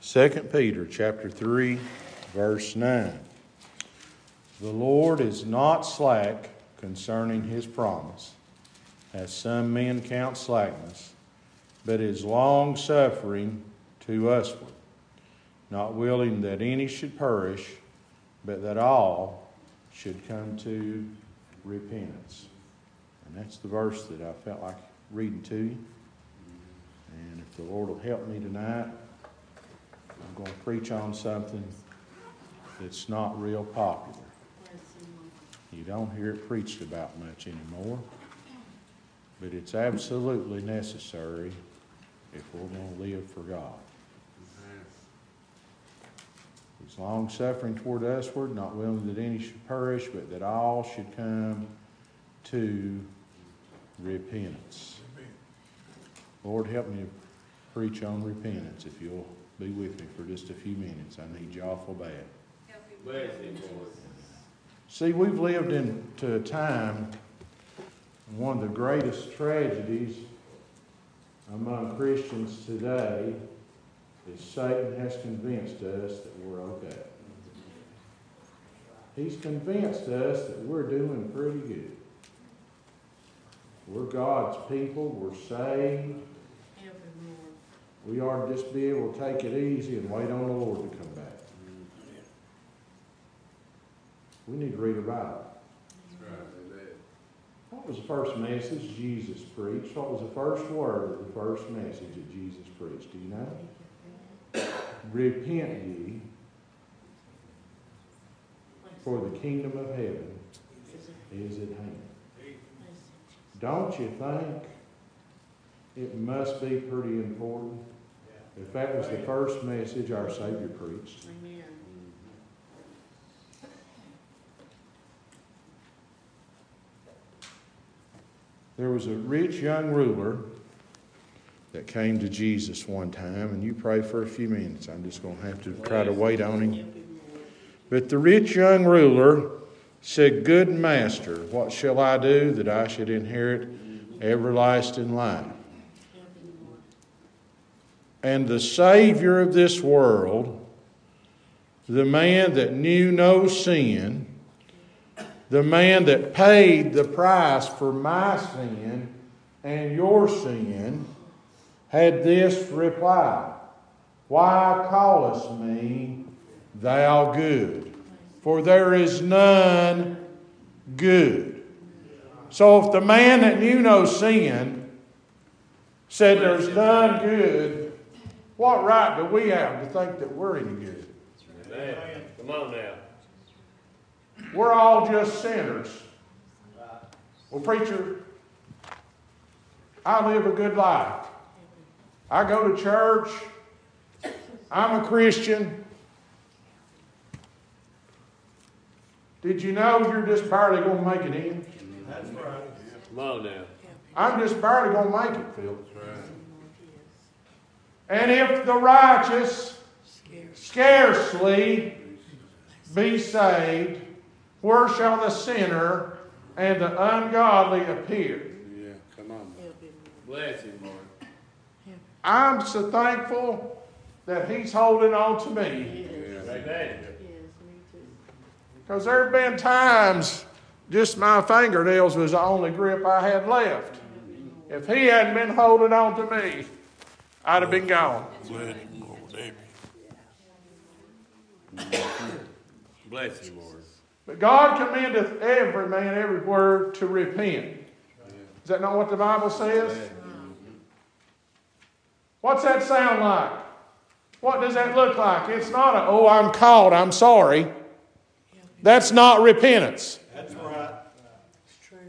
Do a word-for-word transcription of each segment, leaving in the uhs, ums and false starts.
Second Peter chapter three, verse nine. The Lord is not slack concerning his promise, as some men count slackness, but is long-suffering to usward, not willing that any should perish, but that all should come to repentance. And that's the verse that I felt like reading to you. And if the Lord will help me tonight, I'm going to preach on something that's not real popular. You don't hear it preached about much anymore, but it's absolutely necessary if we're going to live for God. He's long-suffering toward usward, not willing that any should perish, but that all should come to repentance. Lord, help me preach on repentance if you'll be with me for just a few minutes. I need you awful bad. Bless you, Lord. See, we've lived into a time, one of the greatest tragedies among Christians today is Satan has convinced us that we're okay. He's convinced us that we're doing pretty good. We're God's people. We're saved. We ought to just be able to take it easy and wait on the Lord to come back. We need to read about it. What was the first message Jesus preached? What was the first word of the first message that Jesus preached? Do you know? Repent ye, for the kingdom of heaven is at hand. Don't you think it must be pretty important if that was the first message our Savior preached? Amen. There was a rich young ruler that came to Jesus one time, and you pray for a few minutes. I'm just going to have to try to wait on him. But the rich young ruler said, "Good master, what shall I do that I should inherit everlasting life?" And the Savior of this world, the man that knew no sin, the man that paid the price for my sin and your sin, had this reply: "Why callest me thou good? For there is none good." So if the man that knew no sin said there's none good, what right do we have to think that we're any good? Amen. Come on now. We're all just sinners. Well, preacher, I live a good life. I go to church. I'm a Christian. Did you know you're just barely going to make it in? That's right. Come on now. I'm just barely going to make it, Phil. That's right. And if the righteous scarcely be saved, where shall the sinner and the ungodly appear? Yeah, come on. Bless him, Lord. I'm so thankful that he's holding on to me. Amen. Because there have been times just my fingernails was the only grip I had left. If he hadn't been holding on to me, I'd have been gone. Bless you, Lord. But God commendeth every man everywhere to repent. Is that not what the Bible says? What's that sound like? What does that look like? It's not a, "Oh, I'm called, I'm sorry." That's not repentance. That's right. It's true.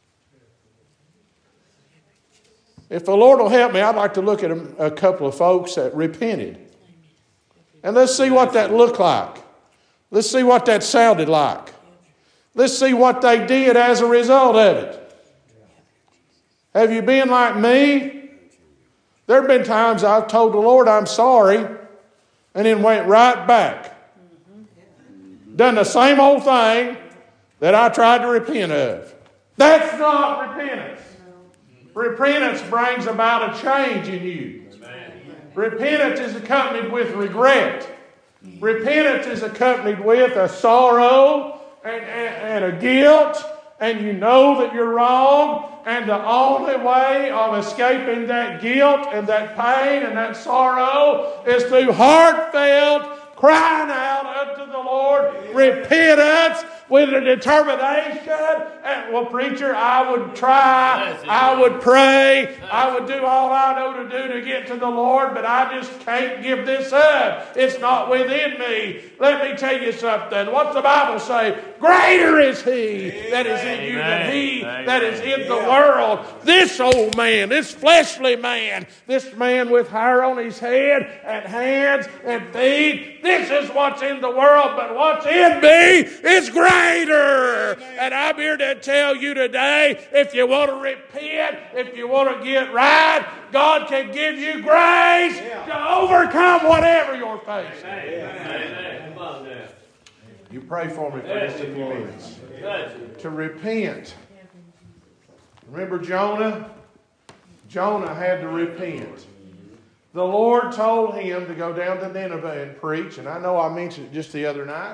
If the Lord will help me, I'd like to look at a, a couple of folks that repented. And let's see what that looked like. Let's see what that sounded like. Let's see what they did as a result of it. Have you been like me? There have been times I've told the Lord I'm sorry and then went right back. Done the same old thing that I tried to repent of. That's not repentance. Repentance brings about a change in you. Repentance is accompanied with regret. Repentance is accompanied with a sorrow and, and, and a guilt, and you know that you're wrong, and the only way of escaping that guilt and that pain and that sorrow is through heartfelt crying out unto the Lord, repentance with a determination. And, well, preacher, I would try, I would pray, I would do all I know to do to get to the Lord, but I just can't give this up. It's not within me. Let me tell you something. What's the Bible say? Greater is He that is in you than he that is in the world. This old man, this fleshly man, this man with hair on his head and hands and feet, this is what's in the world, but what's in me is greater. And I'm here to tell you today, if you want to repent, if you want to get right, God can give you grace to overcome whatever you're facing. Amen. Come on now. You pray for me for just a few minutes. To repent. Remember Jonah? Jonah had to repent. The Lord told him to go down to Nineveh and preach, and I know I mentioned it just the other night.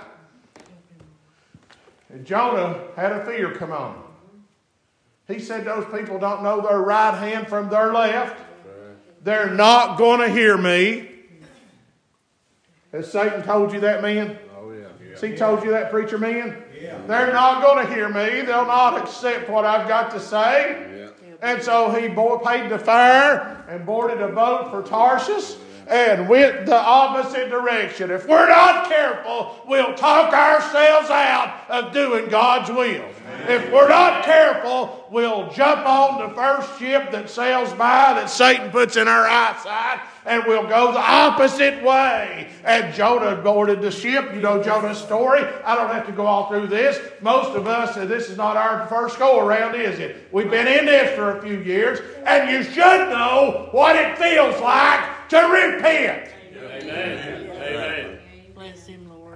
And Jonah had a fear come on him. He said, those people don't know their right hand from their left. They're not going to hear me. Has Satan told you that, man? Oh, yeah. Has he told you that, preacher man? Yeah. They're not going to hear me. They'll not accept what I've got to say. Yeah. And so he paid the fare and boarded a boat for Tarshish and went the opposite direction. If we're not careful, we'll talk ourselves out of doing God's will. If we're not careful, we'll jump on the first ship that sails by that Satan puts in our eyesight, and we'll go the opposite way. And Jonah boarded the ship. You know Jonah's story. I don't have to go all through this. Most of us, this is not our first go-around, is it? We've been in this for a few years, and you should know what it feels like to repent. Amen. Amen. Bless him, Lord.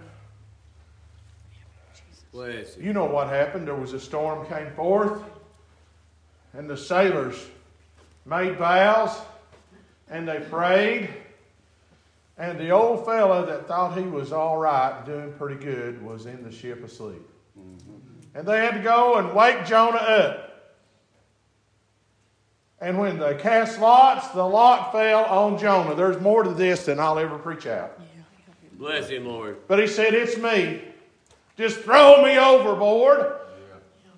Bless him. You know what happened. There was a storm came forth, and the sailors made vows, and they prayed, and the old fella that thought he was all right, doing pretty good, was in the ship asleep. Mm-hmm. And they had to go and wake Jonah up. And when they cast lots, the lot fell on Jonah. There's more to this than I'll ever preach out. Bless him, Lord. But he said, it's me. Just throw me overboard. Yeah.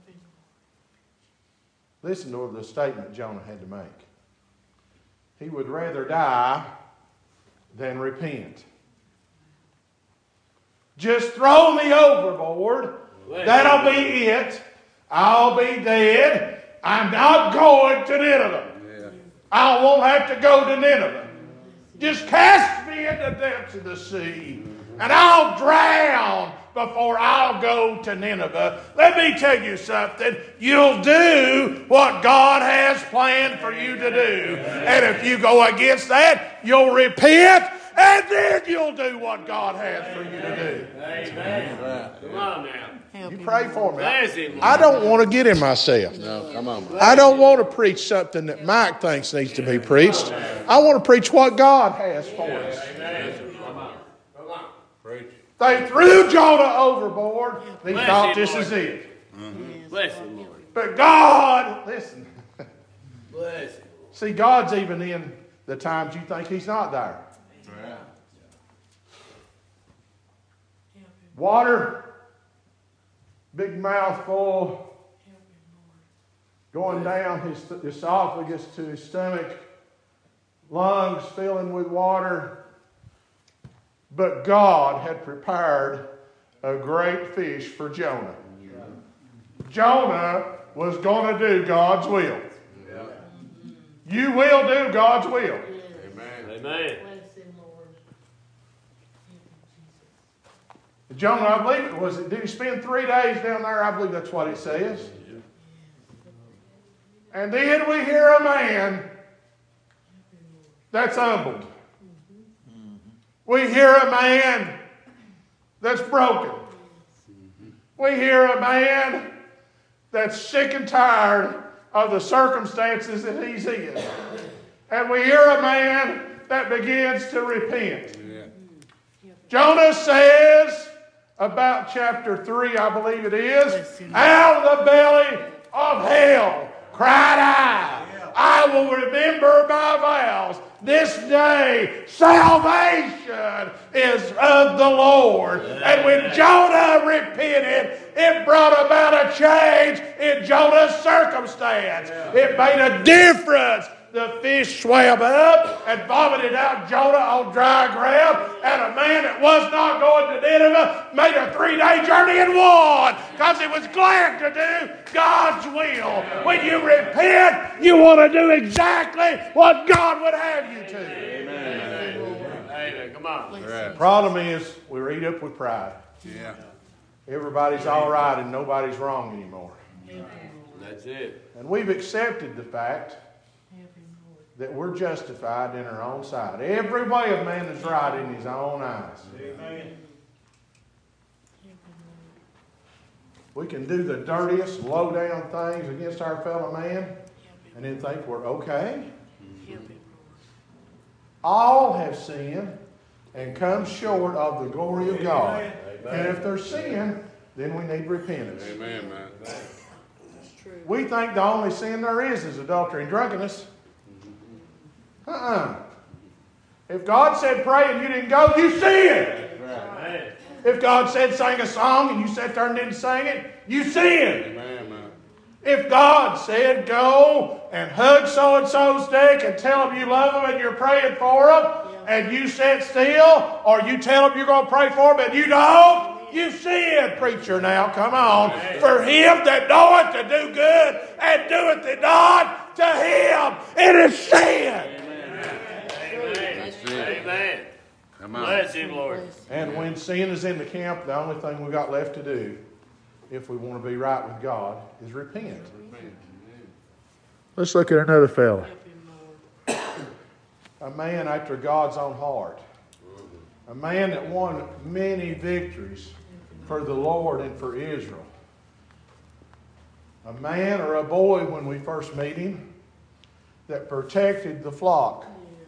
Listen to the statement Jonah had to make. He would rather die than repent. Just throw me overboard. Bless That'll him. Be it. I'll be dead. I'm not going to Nineveh. Yeah. I won't have to go to Nineveh. Just cast me in the depths of the sea, and I'll drown before I'll go to Nineveh. Let me tell you something. You'll do what God has planned for you to do. And if you go against that, you'll repent, and then you'll do what God has for you to do. Amen. Come on now. You pray for me. I don't want to get in myself. No, come on. I don't want to preach something that Mike thinks needs to be preached. I want to preach what God has for us. Come on. Come on. Preach. They threw Jonah overboard. He thought this is it. Mm-hmm. Bless him, Lord. But God, listen. Bless him. See, God's even in the times you think He's not there. Water. Big mouthful going down his esophagus to his stomach, lungs filling with water. But God had prepared a great fish for Jonah. Jonah was going to do God's will. You will do God's will. Amen. Amen. Jonah, I believe it was, did he spend three days down there? I believe that's what it says. And then we hear a man that's humbled. We hear a man that's broken. We hear a man that's sick and tired of the circumstances that he's in. And we hear a man that begins to repent. Yeah. Jonah says about chapter three, I believe it is, out of the belly of hell cried I, I will remember my vows. This day salvation is of the Lord. And when Jonah repented, it brought about a change in Jonah's circumstance. It made a difference. The fish swam up and vomited out Jonah on dry ground. And a man that was not going to Nineveh made a three-day journey in one because he was glad to do God's will. When you repent, you want to do exactly what God would have you to. Amen. Amen. Come on. The problem is we eat up with pride. Yeah. Everybody's all right and nobody's wrong anymore. That's it. And we've accepted the fact that we're justified in our own sight. Every way of man is right in his own eyes. Amen. We can do the dirtiest, low-down things against our fellow man and then think we're okay. All have sinned and come short of the glory of God. Amen. And if there's sin, then we need repentance. Amen, man. That's true. We think the only sin there is is adultery and drunkenness. Uh-uh. If God said pray and you didn't go, you sinned. Right. If God said sing a song and you sat there and didn't sing it, you sinned. Amen, man. If God said go and hug so-and-so's neck and tell them you love them and you're praying for them, and you sit still, or you tell them you're going to pray for them and you don't, you sinned, preacher, now. Come on. Amen. For him that knoweth to do good and doeth it not, to him it is sin. Amen. Come on. Bless him, Lord. And when sin is in the camp, the only thing we've got left to do, if we want to be right with God, is repent. Let's look at another fella. A man after God's own heart. A man that won many victories for the Lord and for Israel. A man or a boy when we first meet him that protected the flock.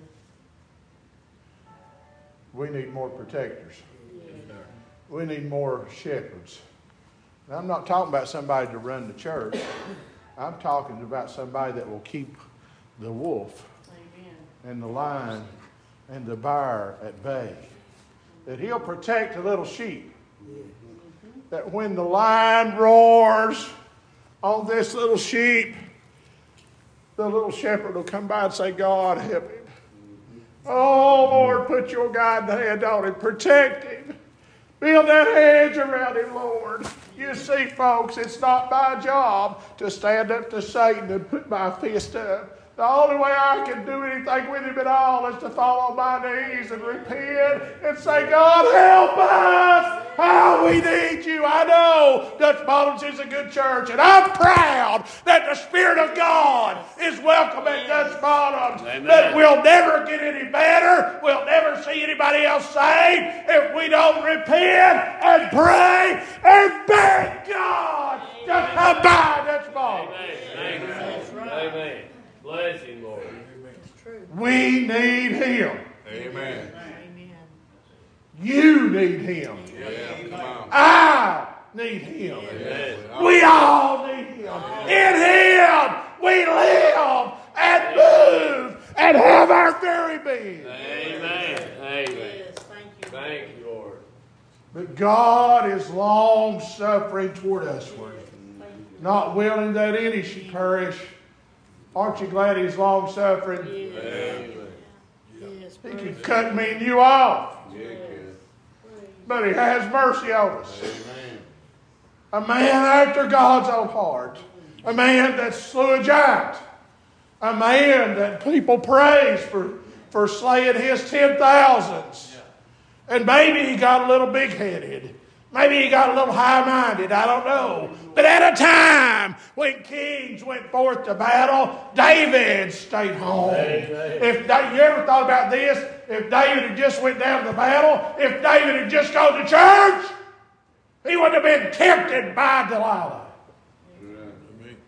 We need more protectors. We need more shepherds. Now, I'm not talking about somebody to run the church. I'm talking about somebody that will keep the wolf and the lion and the bear at bay. That he'll protect the little sheep. That when the lion roars on this little sheep, the little shepherd will come by and say, God, help him. Oh, Lord, put your guiding hand on him. Protect him. Build that hedge around him, Lord. You see, folks, it's not my job to stand up to Satan and put my fist up. The only way I can do anything with him at all is to fall on my knees and repent and say, God, help us. How we need you. I know Dutch Bottoms is a good church, and I'm proud that the Spirit of God is welcome at Dutch Bottoms. Amen. But we'll never get any better. We'll never see anybody else saved if we don't repent and pray and beg God to come by Dutch Bottoms. Amen. Amen. Amen. Bless him, Lord. We need him. Amen. You need him. Yeah, come on. I need him. Amen. We all need him. In him we live and move and have our very being. Amen. Amen. Thank you, Lord. But God is long-suffering toward us, not willing that any should perish. Aren't you glad he's long-suffering? Amen. He could cut me and you off. Yeah, but he has mercy on us. Amen. A man after God's own heart. A man that slew a giant. A man that people praise for, for slaying his ten thousands. And maybe he got a little big-headed. Maybe he got a little high-minded. I don't know. But at a time when kings went forth to battle, David stayed home. If you ever thought about this, if David had just went down to the battle, if David had just gone to church, he wouldn't have been tempted by Delilah.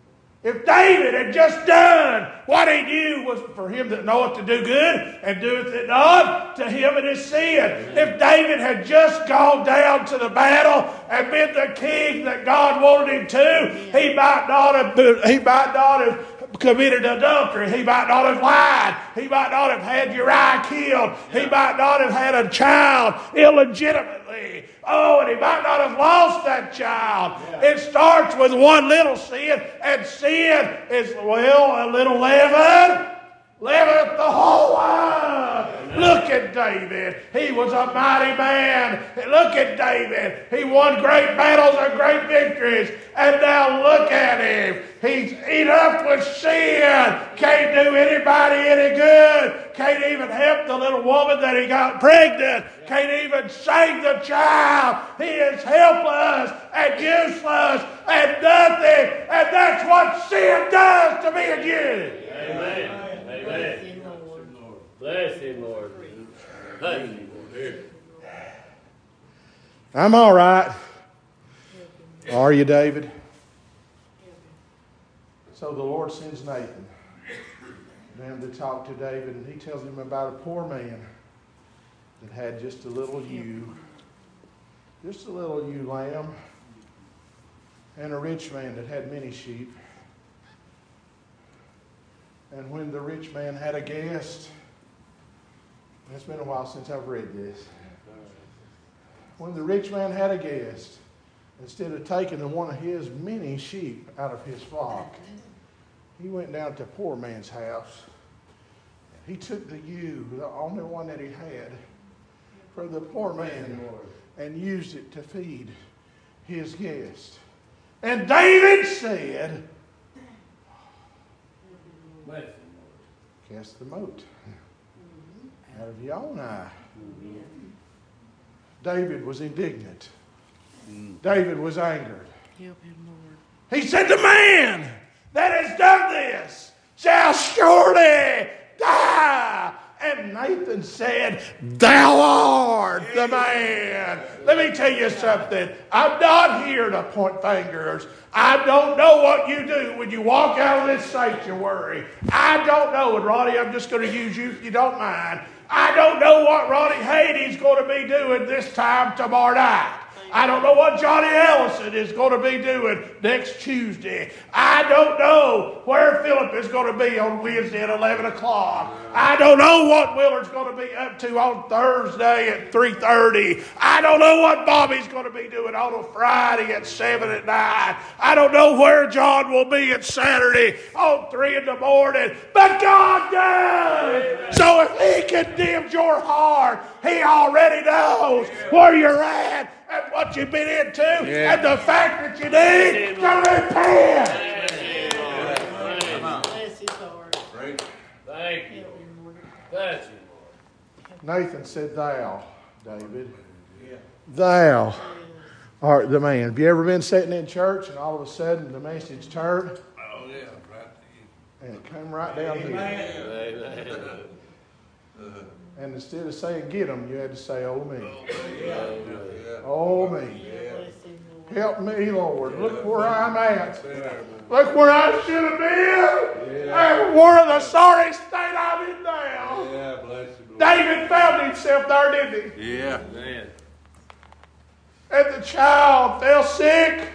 If David had just done what he knew was for him that knoweth to do good and doeth it not, to him it is sin. If David had just gone down to the battle and been the king that God wanted him to, he might not have, he might not have committed adultery. He might not have lied. He might not have had Uriah killed. He might not have had a child illegitimately. Oh, and he might not have lost that child. Yeah. It starts with one little sin, and sin is, well, a little leaven. Leaveneth the whole lump. Look at David. He was a mighty man. Look at David. He won great battles and great victories. And now look at him. He's eaten up with sin. Can't do anybody any good. Can't even help the little woman that he got pregnant. Can't even save the child. He is helpless and useless and nothing. And that's what sin does to me and you. Amen. Bless him, Lord. Bless him, Lord. Bless him, Lord. I'm all right. Are you, David? So the Lord sends Nathan down to talk to David, and he tells him about a poor man that had just a little ewe, just a little ewe lamb, and a rich man that had many sheep. And when the rich man had a guest, it's been a while since I've read this. When the rich man had a guest, instead of taking one of his many sheep out of his flock, he went down to poor man's house. He took the ewe, the only one that he had, for the poor man and used it to feed his guest. And David said, cast the mote out of your own eye. David was indignant. David was angered. Help him, Lord. He said, the man that has done this shall surely die. And Nathan said, thou art the man. Let me tell you something. I'm not here to point fingers. I don't know what you do when you walk out of this sanctuary. I don't know. And Ronnie, I'm just going to use you if you don't mind. I don't know what Ronnie Hady's going to be doing this time tomorrow night. I don't know what Johnny Ellison is going to be doing next Tuesday. I don't know where Philip is going to be on Wednesday at eleven o'clock. I don't know what Willard's going to be up to on Thursday at three thirty. I don't know what Bobby's going to be doing on a Friday at seven at night. I don't know where John will be at Saturday on three in the morning. But God does. So if He condemns your heart, He already knows where you're at and what you've been into, yeah, and the fact that you need to repent. Bless his heart. Thank you. Bless you, Lord. Nathan said, thou, David, yeah, thou art the man. Have you ever been sitting in church and all of a sudden the message turned? Oh, yeah, right to you. And it came right down here. Amen. And instead of saying get them, you had to say, oh me. Yeah. Oh me. Bless him, Lord. Help me, Lord. Look where I'm at. Look where I should have been. And where the sorry state I'm in now. Yeah, bless you, Lord. David found himself there, didn't he? Yeah. Man. And the child fell sick.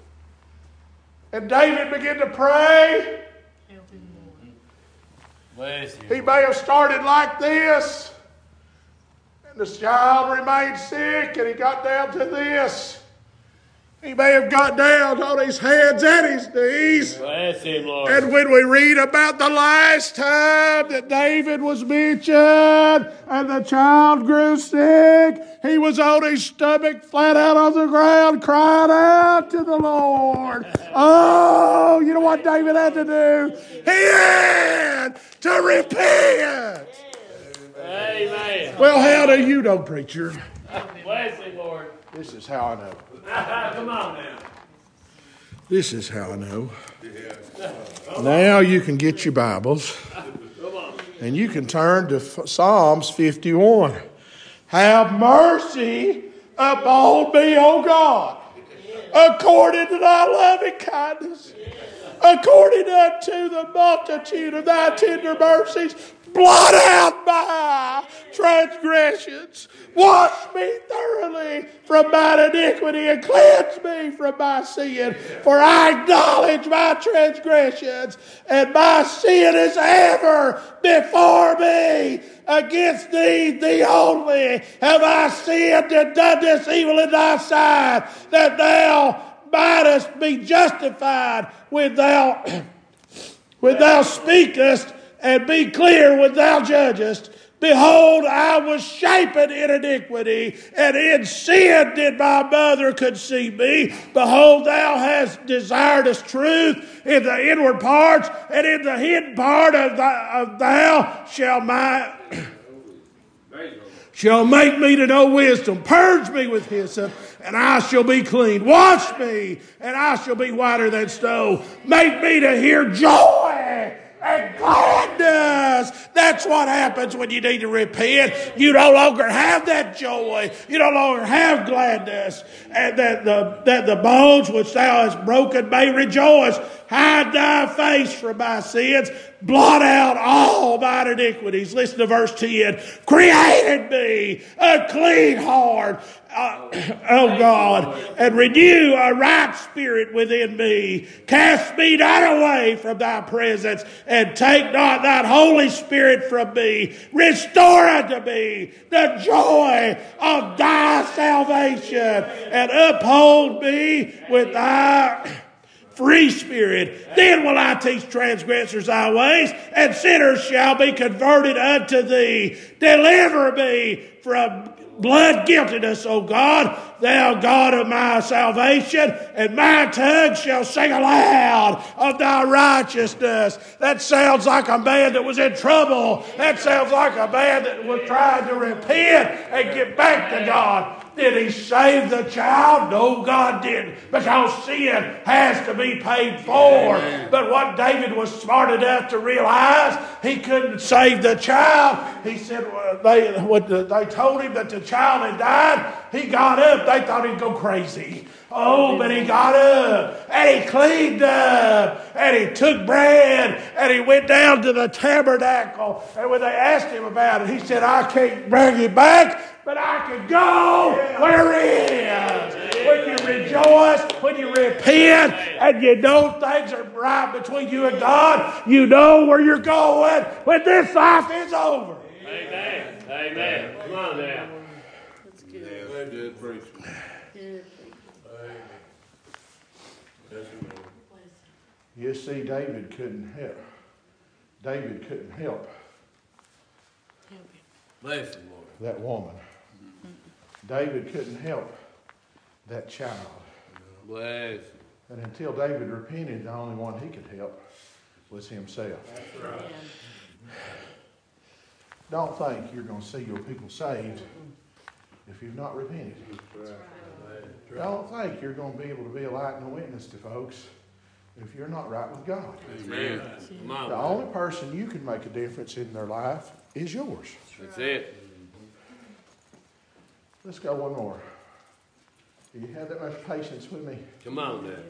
And David began to pray. Help him, Lord. Bless you. He may have started like this. And the child remained sick. And he got down to this. He may have got down on his hands and his knees. Bless him, Lord. And when we read about the last time that David was mentioned and the child grew sick, he was on his stomach flat out on the ground crying out to the Lord. Oh, you know what David had to do? He had to repent. Amen. Well, how do you know, preacher? Bless him, Lord. This is how I know. Come on now. This is how I know. Now you can get your Bibles and you can turn to Psalms fifty-one. Have mercy upon me, O God, according to thy loving kindness. according unto the multitude of thy tender mercies, blot out my transgressions. Wash me thoroughly from mine iniquity and cleanse me from my sin. For I acknowledge my transgressions, and my sin is ever before me. Against thee, thee only, have I sinned and done this evil in thy sight, that thou mightest be justified when thou, when thou speakest, and be clear when thou judgest. Behold, I was shapen in iniquity, and in sin did my mother conceive me. Behold, thou hast desired us truth in the inward parts, and in the hidden part of, thy, of thou shall my shall make me to know wisdom. Purge me with hyssop, and I shall be clean. Wash me, and I shall be whiter than snow. Make me to hear joy and gladness. That's what happens when you need to repent. You no longer have that joy. You no longer have gladness. And that the, that the bones which thou hast broken may rejoice. Hide thy face from my sins. Blot out all mine iniquities. Listen to verse ten. Create in me a clean heart, uh, oh God, and renew a right spirit within me. Cast me not away from thy presence, and take not thine Holy Spirit from me. Restore unto me the joy of thy salvation, and uphold me with thy free spirit. Then will I teach transgressors thy ways, and sinners shall be converted unto thee. Deliver me from blood guiltiness, O God, thou God of my salvation, and my tongue shall sing aloud of thy righteousness. That sounds like a man that was in trouble. That sounds like a man that was trying to repent and get back to God. Did he save the child? No, God didn't, because sin has to be paid for. Amen. But what David was smart enough to realize, he couldn't save the child. He said, well, they, what, they told him that the child had died. He got up. They thought he'd go crazy. Oh, but he got up, and he cleaned up, and he took bread, and he went down to the tabernacle. And when they asked him about it, he said, I can't bring him back, but I can go where he is. When you rejoice, when you repent, and you know things are right between you and God, you know where you're going when this life is over. Amen. Amen. Come on now. That's good. Yeah, they did preach. Good. You see, David couldn't help. David couldn't help Bless him, Lord. that woman. David couldn't help that child. Bless. And until David repented, the only one he could help was himself. That's right. Don't think you're going to see your people saved if you've not repented. Don't think you're going to be able to be a light and a witness to folks if you're not right with God. Amen. Come on. The only person you can make a difference in their life is yours. That's it. Let's go one more. Do you have that much patience with me? Come on now.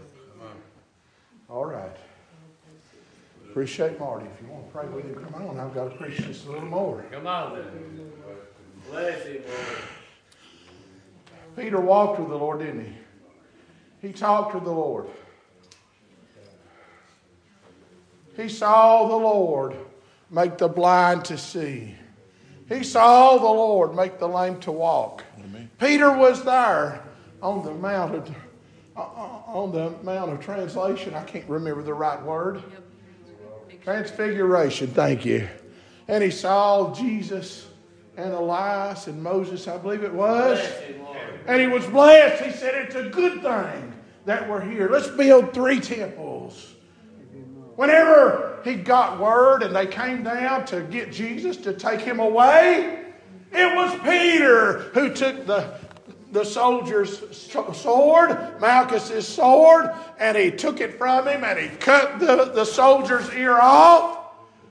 All right. Appreciate Marty. If you want to pray with him, come on. I've got to preach just a little more. Come on now. Bless him, Lord. Peter walked with the Lord, didn't he? He talked with the Lord. He saw the Lord make the blind to see. He saw the Lord make the lame to walk. Amen. Peter was there on the mount of, uh, on the mount of translation. I can't remember the right word. Transfiguration, thank you. And he saw Jesus and Elias and Moses, I believe it was. And he was blessed. He said, it's a good thing that we're here. Let's build three temples. Whenever he got word and they came down to get Jesus to take him away, it was Peter who took the, the soldier's sword, Malchus's sword, and he took it from him and he cut the, the soldier's ear off.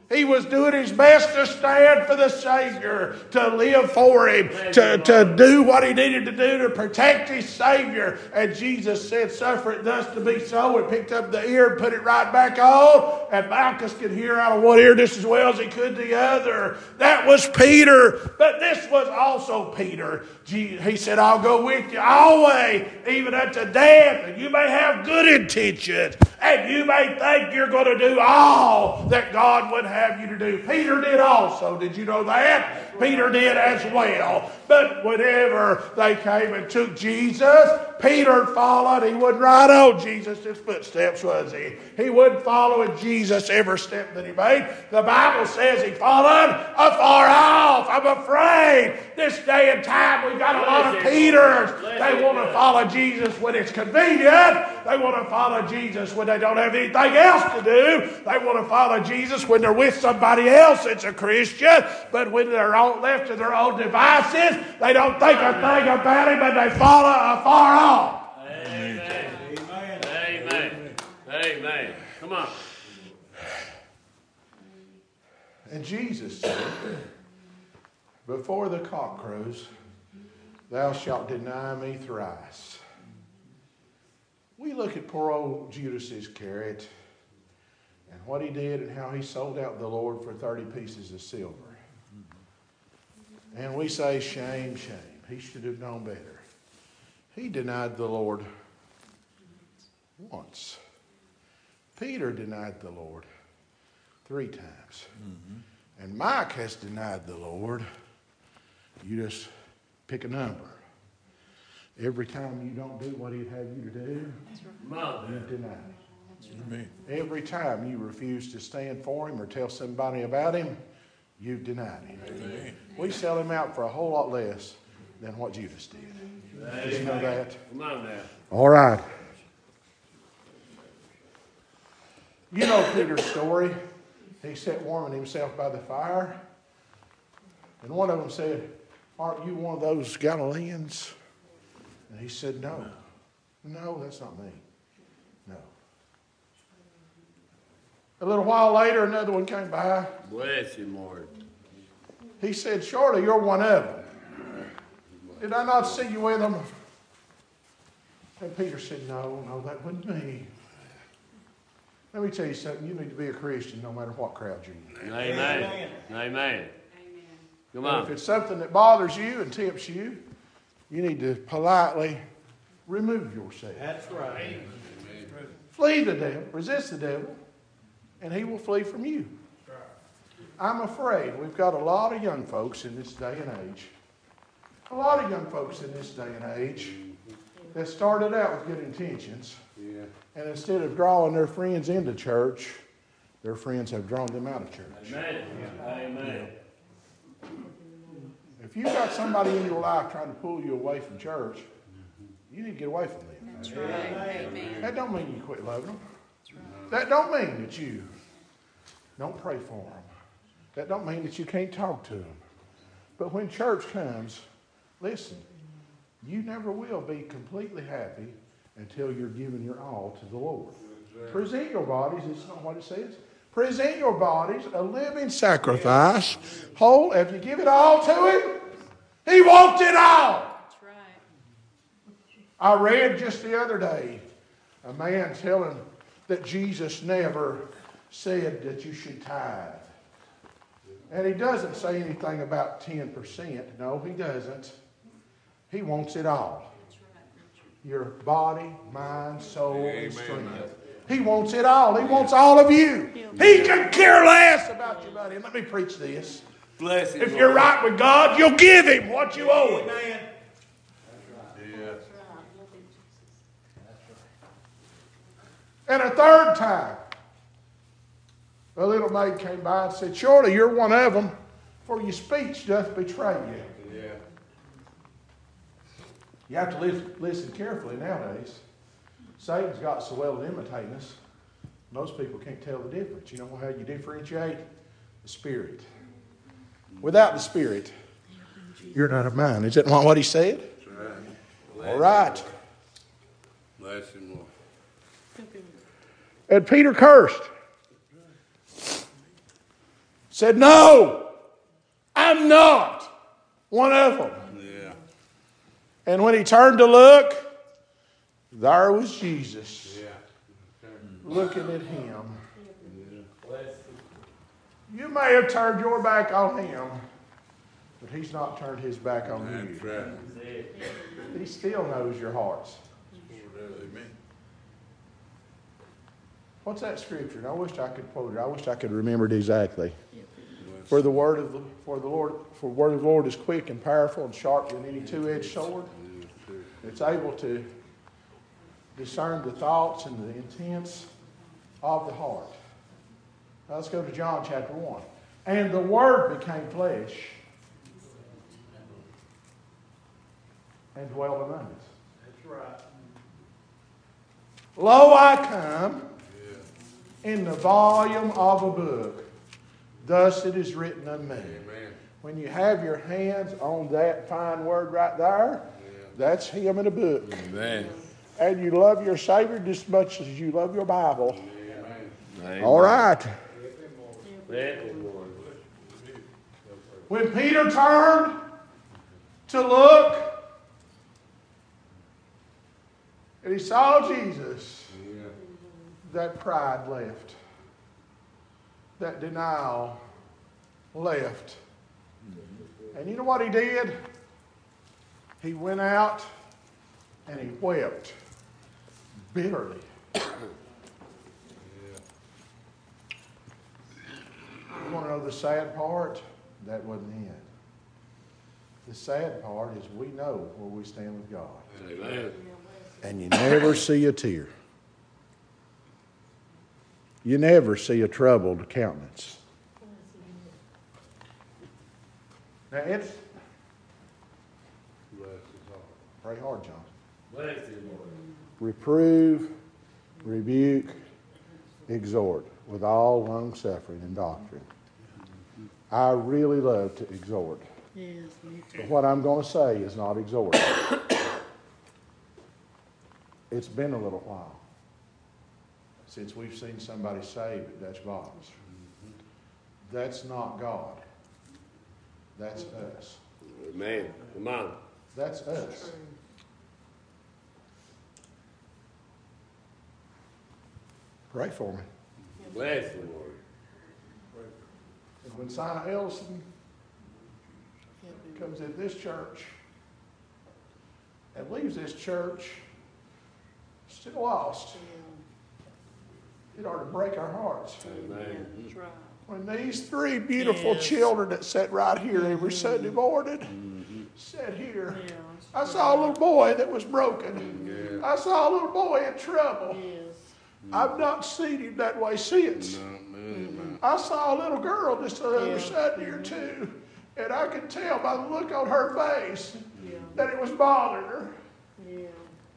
He was doing his best to stand for the Savior, to live for him, to, to do what he needed to do to protect his Savior. And Jesus said, suffer it thus to be so, and picked up the ear and put it right back on. And Malchus could hear out of one ear just as well as he could the other. That was Peter. But this was also Peter. He said, I'll go with you always, even unto death. And you may have good intentions. And you may think you're going to do all that God would have you to do. Peter did also. Did you know that? Peter did as well. But whenever they came and took Jesus, Peter followed. He wasn't right on Jesus' footsteps, was he? He wasn't following Jesus every step that he made. The Bible says he followed afar off. I'm afraid this day and time we've got a lot of Peters. They want to follow Jesus when it's convenient. They want to follow Jesus when they don't have anything else to do. They want to follow Jesus when they're with somebody else that's a Christian. But when they're all left to their own devices, they don't think a thing about him and they follow afar off. Amen. Amen. Amen. Amen. Come on. And Jesus said, before the cock crows, thou shalt deny me thrice. We look at poor old Judas Iscariot and what he did and how he sold out the Lord for thirty pieces of silver. And we say, shame, shame. He should have known better. He denied the Lord once. Peter denied the Lord three times. Mm-hmm. And Mike has denied the Lord. You just pick a number. Every time you don't do what he'd have you to do, you deny him. Every time you refuse to stand for him or tell somebody about him, you've denied him. Amen. We sell him out for a whole lot less than what Judas did. Amen. Did you know that? Come on now. All right. You know Peter's story. He sat warming himself by the fire. And one of them said, aren't you one of those Galileans? And he said, no. No, that's not me. No. A little while later, another one came by. Bless him, Lord. He said, surely you're one of them. Did I not see you with them? And Peter said, no, no, that wasn't me. Let me tell you something. You need to be a Christian no matter what crowd you're in. Amen. Amen. Amen. Come on. And if it's something that bothers you and tempts you, you need to politely remove yourself. That's right. Flee the devil. Resist the devil. And he will flee from you. I'm afraid we've got a lot of young folks in this day and age. A lot of young folks in this day and age that started out with good intentions. Yeah. And instead of drawing their friends into church, their friends have drawn them out of church. Amen. Amen. If you've got somebody in your life trying to pull you away from church, you need to get away from them. That's right. Amen. That don't mean you quit loving them. That don't mean that you don't pray for them. That don't mean that you can't talk to them. But when church comes, listen, you never will be completely happy until you're giving your all to the Lord. Present your bodies, it's not what it says. Present your bodies a living sacrifice, whole. If you give it all to Him, He wants it all. That's right. I read just the other day a man telling that Jesus never said that you should tithe. And he doesn't say anything about ten percent. No, he doesn't. He wants it all. Your body, mind, soul, and strength. He wants it all. He wants all of you. He can care less about your money. And let me preach this. Bless him, if you're right with God, you'll give Him what you owe Him. Yeah. And a third time, a little maid came by and said, surely you're one of them, for your speech doth betray you. Yeah. You have to listen, listen carefully nowadays. Satan's got so well at imitating us, most people can't tell the difference. You know how you differentiate? The Spirit. Without the Spirit, you're not of mine. Is that not what he said? That's right. All right. Bless him, Lord. And Peter cursed. said, no, I'm not one of them. Yeah. And when he turned to look, there was Jesus Yeah. looking at him. You may have turned your back on him, but he's not turned his back on That's you. right. He still knows your hearts. Amen. What's that scripture? And I wish I could quote it. I wish I could remember it exactly. For the word of the, for the Lord, for the word of the Lord is quick and powerful and sharper than any two-edged sword. It's able to discern the thoughts and the intents of the heart. Now let's go to John chapter one. And the Word became flesh and dwelt among us. That's right. Lo, I come in the volume of a book. Thus it is written of me. Amen. When you have your hands on that fine word right there, that's him in a book. Amen. And you love your Savior just as much as you love your Bible. Amen. All right. Bless him, Lord. When Peter turned to look and he saw Jesus, Yeah. that pride left. That denial left. And you know what he did? He went out and he wept bitterly. You want to know the sad part? That wasn't it. The sad part is we know where we stand with God. Amen. And you never see a tear. You never see a troubled countenance. Now it's Bless his heart. pray hard, John. Bless him, Lord. Reprove, rebuke, exhort with all long suffering and doctrine. I really love to exhort. Yes, me too. But what I'm going to say is not exhort. It's been a little while since we've seen somebody saved at Dutch Bottoms. That's not God. That's us. Amen. Come on. That's us. Pray for me. Bless him, Lord. And when Sina Ellison comes in this church and leaves this church still lost, it ought to break our hearts. Amen. That's right. When these three beautiful Yes. children that sat right here every Sunday morning sat here, Yes. I saw a little boy that was broken. I saw a little boy in trouble. Yes. I've not seen him that way since. No, amen. I saw a little girl just the other Yeah. Sunday or two, and I could tell by the look on her face Yeah. that it was bothering her. Yeah.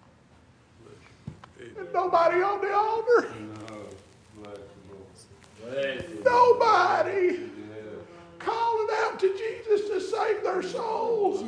And nobody on the altar, No, bless the Lord. Bless him. nobody Yeah. calling out to Jesus to save their souls.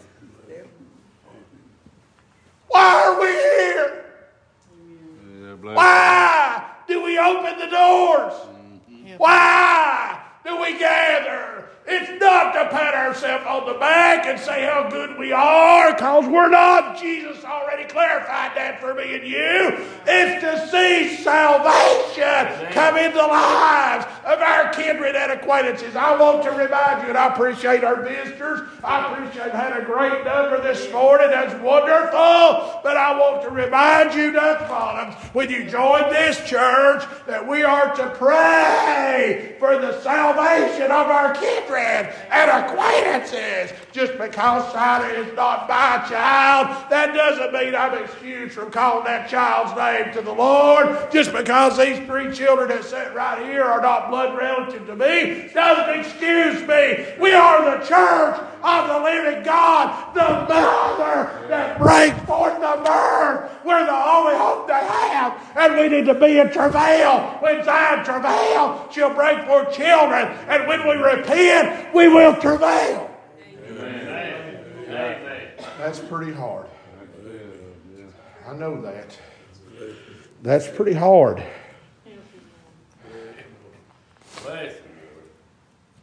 Why are we here? Yeah, bless Why do we open the doors? Why do we gather? It's not to pat ourselves on the back and say how good we are, because we're not. Jesus already clarified that for me and you. It's to see salvation come into the lives of our kindred and acquaintances. I want to remind you, and I appreciate our visitors. I appreciate had a great number this morning. That's wonderful. But I want to remind you, Dutch Bottoms, when you join this church, that we are to pray for the salvation of our kindred and acquaintances. Just because Sina is not my child, that doesn't mean I'm excused from calling that child's name to the Lord. Just because these three children that sit right here are not blood relative to me, doesn't excuse me. We are the church of the living God, the mother that brings forth the birth. We're the only hope they have, and we need to be in travail. When Zion travail, she'll bring forth children, and when we repent, we will travail. Amen. Amen. That's pretty hard. I know that. That's pretty hard. Bless him,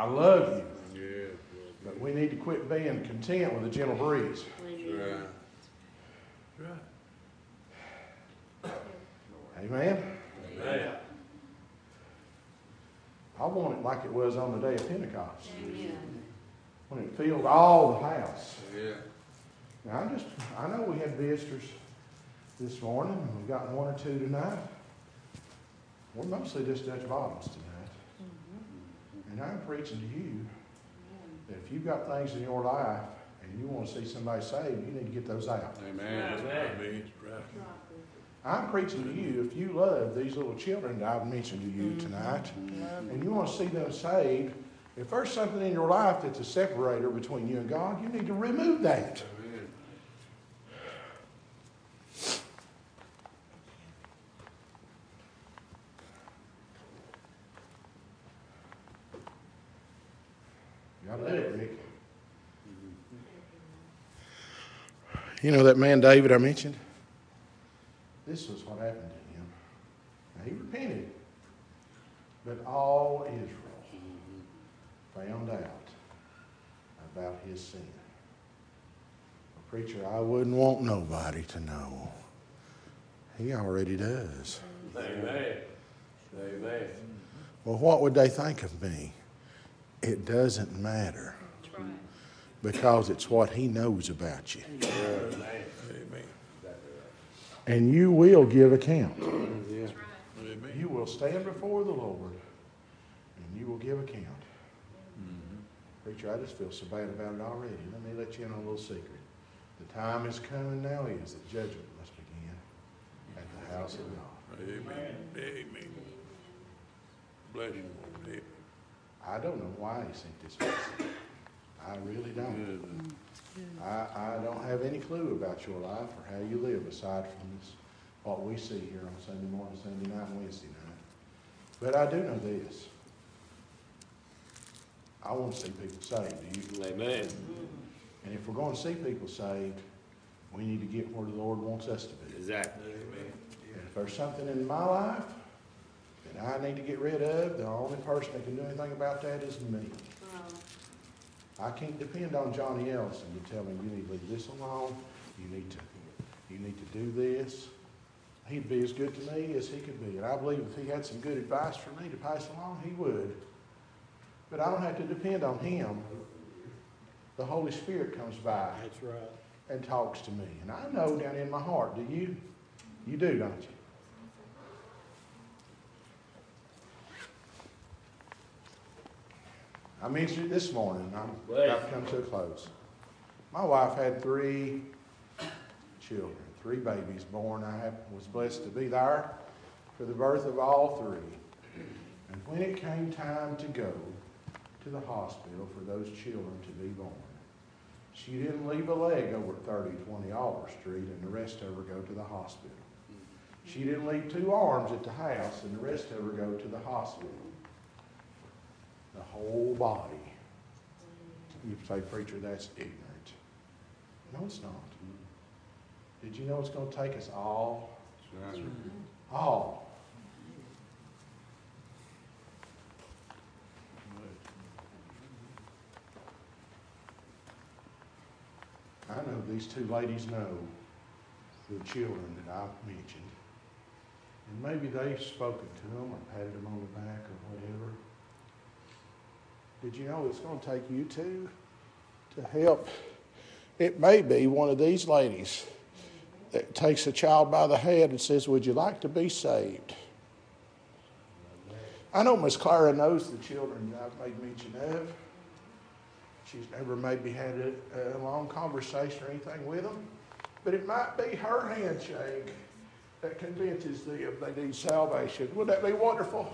I love you. Yeah. But we need to quit being content with a gentle breeze. Right. Right. Amen? Amen. I want it like it was on the day of Pentecost. When it filled all the house. Yeah. Now, I just, I know we had visitors this morning, and we've got one or two tonight. We're mostly just Dutch Bottoms tonight. And I'm preaching to you that if you've got things in your life and you want to see somebody saved, you need to get those out. Amen. Amen. Right. I'm preaching to you, if you love these little children that I've mentioned to you tonight, and you want to see them saved, if there's something in your life that's a separator between you and God, you need to remove that. Amen. You got to do it, Rick. You know that man David I mentioned? This was what happened to him. Now, he repented. But all Israel found out about his sin. Well, preacher, I wouldn't want nobody to know. He already does. Amen. Amen. Well, what would they think of me? It doesn't matter. That's right. Because it's what he knows about you. Amen. And you will give account. Yeah. That's right. Amen. You will stand before the Lord and you will give account. Mm-hmm. Preacher, I just feel so bad about it already. Let me let you in on a little secret. The time is coming now is that judgment must begin at the house of God. Amen. Amen. Bless you. Amen. I don't know why he sent this message. I really don't. I, I don't have any clue about your life or how you live aside from this, what we see here on Sunday morning, Sunday night, and Wednesday night. But I do know this. I want to see people saved. Do you? Amen. And if we're going to see people saved, we need to get where the Lord wants us to be. Exactly. Amen. And if there's something in my life that I need to get rid of, the only person that can do anything about that is me. I can't depend on Johnny Ellison to tell me you need to leave this alone. You need to, you need to do this. He'd be as good to me as he could be. And I believe if he had some good advice for me to pass along, he would. But I don't have to depend on him. The Holy Spirit comes by That's right. and talks to me. And I know down in my heart, do you? You do, don't you? I mentioned it this morning. I'm about to come to a close. My wife had three children, three babies born. I have, was blessed to be there for the birth of all three. And when it came time to go to the hospital for those children to be born, she didn't leave a leg over at thirty twenty Oliver Street and the rest of her go to the hospital. She didn't leave two arms at the house and the rest of her go to the hospital. The whole body. You say, preacher, that's ignorant. No, it's not. Did you know it's going to take us all? That's right. All. I know these two ladies know the children that I've mentioned. And maybe they've spoken to them or patted them on the back or whatever. Did you know it's going to take you two to help? It may be one of these ladies that takes a child by the hand and says, would you like to be saved? I know Miss Clara knows the children that I've made mention of. She's never maybe had a, a long conversation or anything with them. But it might be her handshake that convinces them they need salvation. Wouldn't that be wonderful?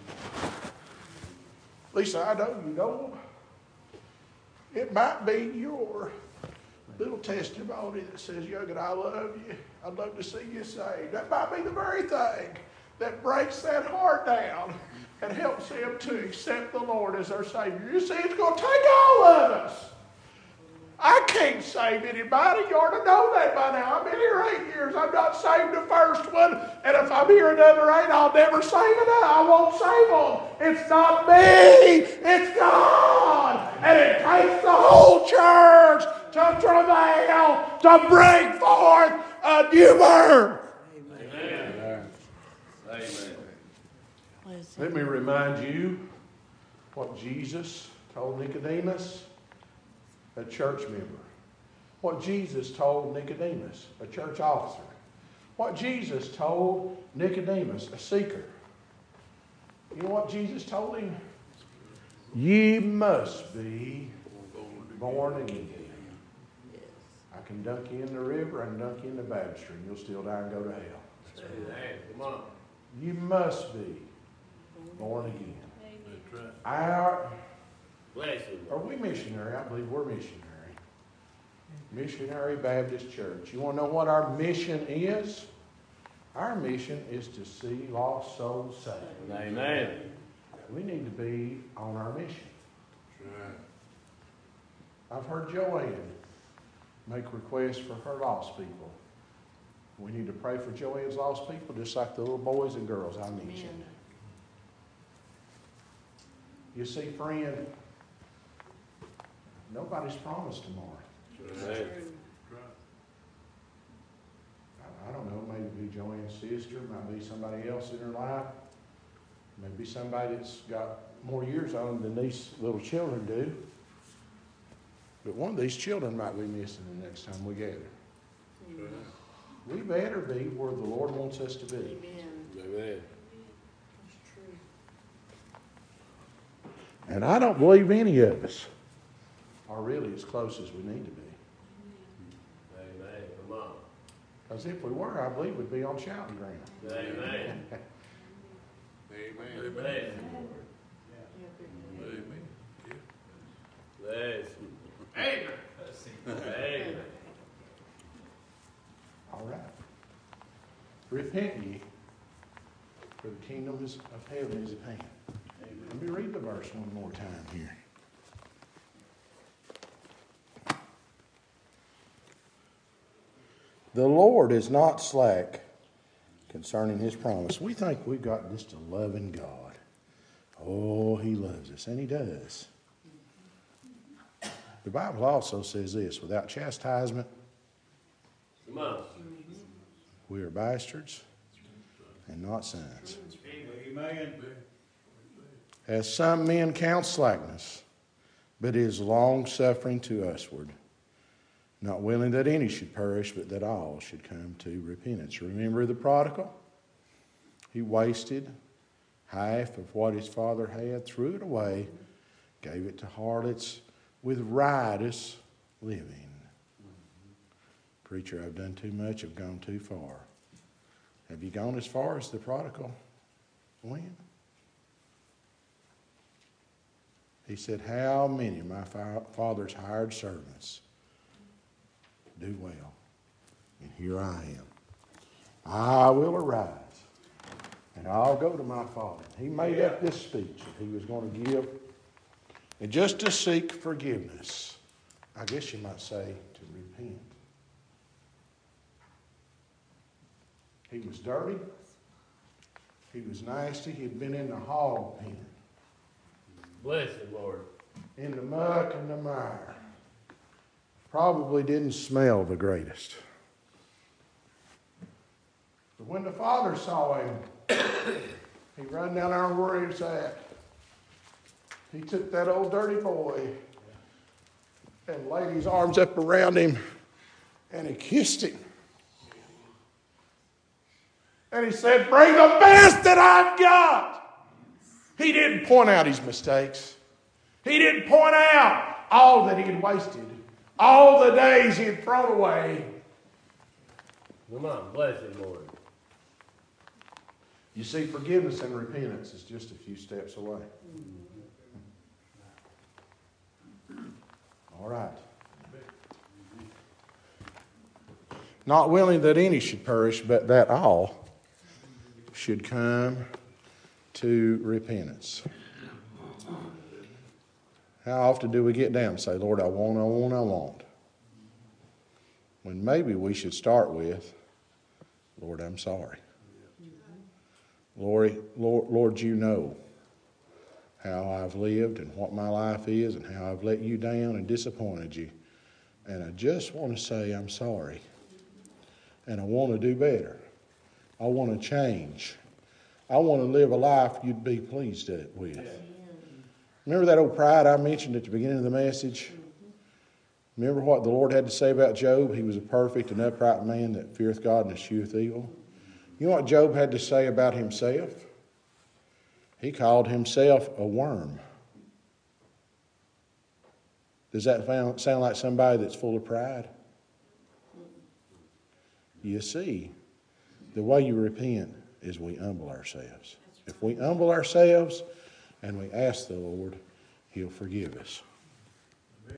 Lisa, I know you know them. It might be your little testimony that says, Youngin, I love you. I'd love to see you saved. That might be the very thing that breaks that heart down and helps them to accept the Lord as their Savior. You see, it's going to take all of us. I can't ain't saved anybody. You ought to know that by now. I've been here eight years. I'm not saved the first one. And if I'm here another eight, I'll never save another. I won't save them. It's not me. It's God. And it takes the whole church to travail, to bring forth a new birth. Amen. Amen. Bless Let him. me remind you what Jesus told Nicodemus, a church member. What Jesus told Nicodemus, a church officer. What Jesus told Nicodemus, a seeker. You know what Jesus told him? Ye must be born again. I can dunk you in the river, I can dunk you in the baptistry, and you'll still die and go to hell. Amen. Come on. You must be born again. That's right. Our, Bless him. are we missionary? I believe we're missionary. Missionary Baptist Church. You want to know what our mission is? Our mission is to see lost souls saved. Amen. We need to be on our mission. That's right. I've heard Joanne make requests for her lost people. We need to pray for Joanne's lost people just like the little boys and girls I mentioned. Amen. You see, friend, nobody's promised tomorrow. That's Amen. True. right. I, I don't know, maybe be Joanne's sister, might be somebody else in her life. Maybe somebody that's got more years on them than these little children do. But one of these children might be missing the next time we gather. Amen. We better be where the Lord wants us to be. Amen. Amen. That's true. And I don't believe any of us are really as close as we need to be. Amen. Come on. Because if we were, I believe we'd be on shouting ground. Amen. Amen. Bless him. Amen. Yeah. Bless him. Amen. Amen. All right. Repent ye, for the kingdom is, of heaven is at hand. Let me read the verse one more time here. The Lord is not slack concerning his promise. We think we've got just a loving God. Oh, he loves us, and he does. The Bible also says this, without chastisement, Come on. we are bastards and not sons. Amen. As some men count slackness, but is long-suffering to usward, not willing that any should perish, but that all should come to repentance. Remember the prodigal? He wasted half of what his father had, threw it away, gave it to harlots with riotous living. Preacher, I've done too much, I've gone too far. Have you gone as far as the prodigal went? He said, how many of my father's hired servants do well? And here I am. I will arise, and I'll go to my father. He made up this speech that he was going to give, and just to seek forgiveness. I guess you might say to repent. He was dirty. He was nasty. He'd been in the hog pen, Bless him, Lord. in the muck and the mire. Probably didn't smell the greatest. But when the father saw him, he run down there where he was at. He took that old dirty boy and laid his arms up around him, and he kissed him. And he said, bring the best that I've got. He didn't point out his mistakes. He didn't point out all that he had wasted, all the days he had thrown away. Come on. Bless him, Lord. You see, forgiveness and repentance is just a few steps away. All right. Not willing that any should perish, but that all should come to repentance. How often do we get down and say, Lord, I want, I want, I want? when maybe we should start with, Lord, I'm sorry. Lord, Lord, Lord, you know how I've lived and what my life is and how I've let you down and disappointed you. And I just want to say I'm sorry. And I want to do better. I want to change. I want to live a life you'd be pleased with. Remember that old pride I mentioned at the beginning of the message? Remember what the Lord had to say about Job? He was a perfect and upright man that feareth God and escheweth evil. You know what Job had to say about himself? He called himself a worm. Does that sound like somebody that's full of pride? You see, the way you repent is we humble ourselves. If we humble ourselves and we ask the Lord, He'll forgive us.